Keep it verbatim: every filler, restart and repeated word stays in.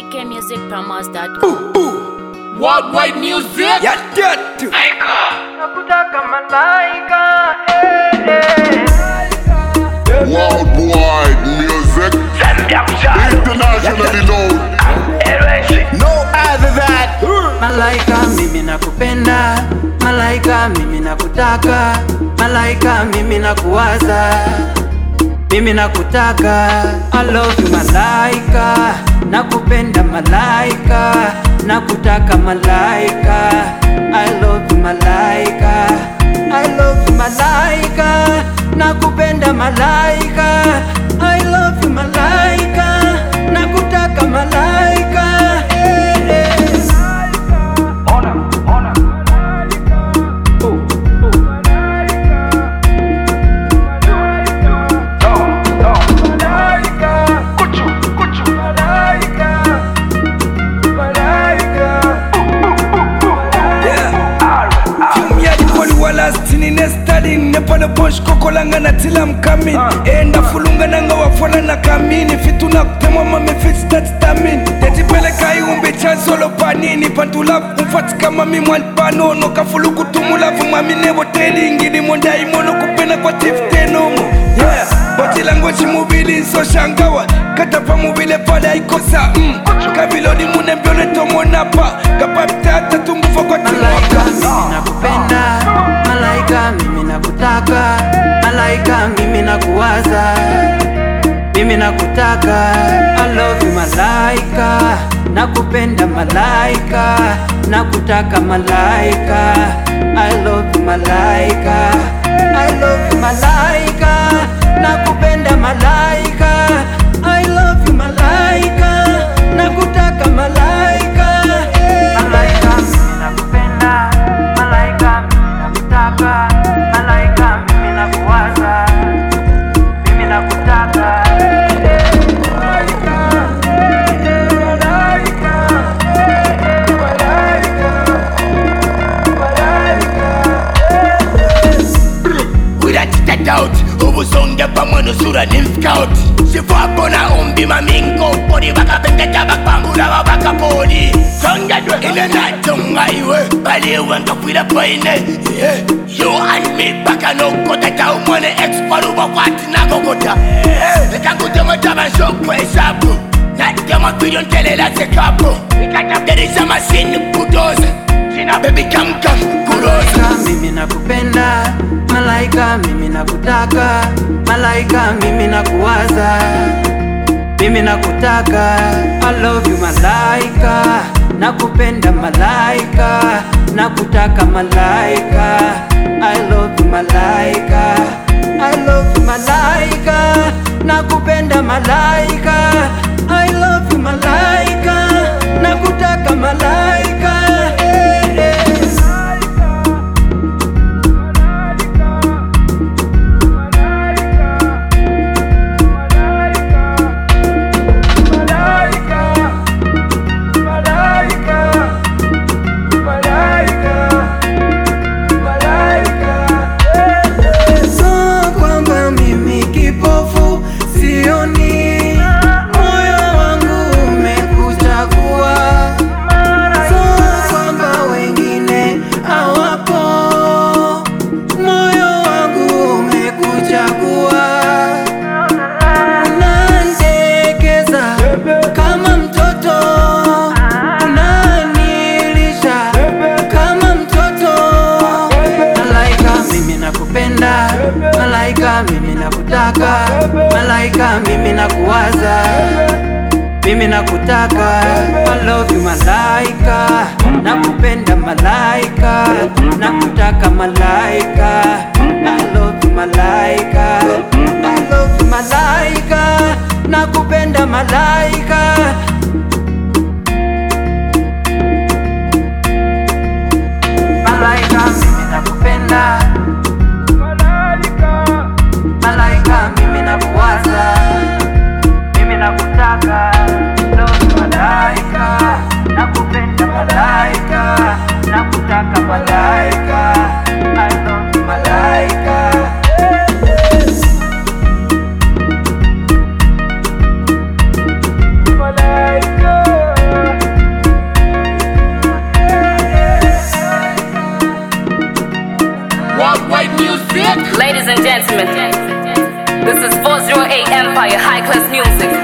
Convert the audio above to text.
A K Music Promos dot com. Worldwide music. Yeah, yeah, too. Nakutaka malaika, eh, eh. Worldwide music. Internationally known. No other than Malaika mimi nakupenda, malaika mimi nakutaka, malaika mimi nakuwaza, mimi nakutaka. I love you malaika, nakupenda malaika, nakutaka malaika. I love you malaika, I love you malaika, nakupenda malaika. I love you malaika, nakutaka malaika. Eh, eh. Ona, ona. Oh, oh. Lastini nestadi nepana posh kokolanga na tila mkamini enda fulunga nanga wafona na kamini fituna kutemwa mame fits that stamin teti pele kai umbe chansolo panini pantula mfatika mami mwanpano no kafulu kutumula vumami nebo teli ngidi monda imono kupena kwa tifteno mo yeah bati lango chimubili so shangawa kata pa mubile pada ikosa mm kabilodi munembele tomo napa kapapta tatumbufa kwa Malaika mimi nakupenda, malaika mimi nakutaka, malaika mimi nakuwaza, mimi nakutaka. I love you malaika, nakupenda malaika, nakutaka malaika. I love you malaika, I love you malaika, nakupenda malaika. I love you malaika, nakutaka malaika. Malaika mimi nakupenda, malaika mimi nakutaka, malaika mimi nakuwaza, mimi nakutaka. Without doubt, ubusonge pamono sura ni scout. Sifwa bona umbi mamingo podi baka pengeta bakpambula babaka podi. Songa dwe ine na tonga iwe bali wenga kwila poine. You and me baka no kota ta umone exparu bakwati na kokota. Lekangu mataba shokwe sabu. Na tema billion tele la sekapo. Nikata derisa machine bulldozer. Sina baby come come kurosa. Malaika mimi nakupenda, malaika mimi nakutaka, malaika mimi nakuwaza, mimi nakutaka. I love you malaika, nakupenda malaika, nakutaka malaika. I love you malaika, I love you malaika, nakupenda malaika. I love you malaika, nakutaka malaika. Eh, eh. Malaika mimi nakutaka, malaika mimi nakuwaza, mimi nakutaka. I love you malaika, nakupenda malaika, nakutaka malaika. I love you malaika, I love you malaika, nakupenda malaika. Malaika mimi nakupenda, malaika mimi nakuwaza, mimi nakutaka. Love you malaika, nakupenda malaika, nakutaka malaika. I love you malaika. Malaika. Worldwide music. Ladies and gentlemen, this is four oh eight Empire High Class Music.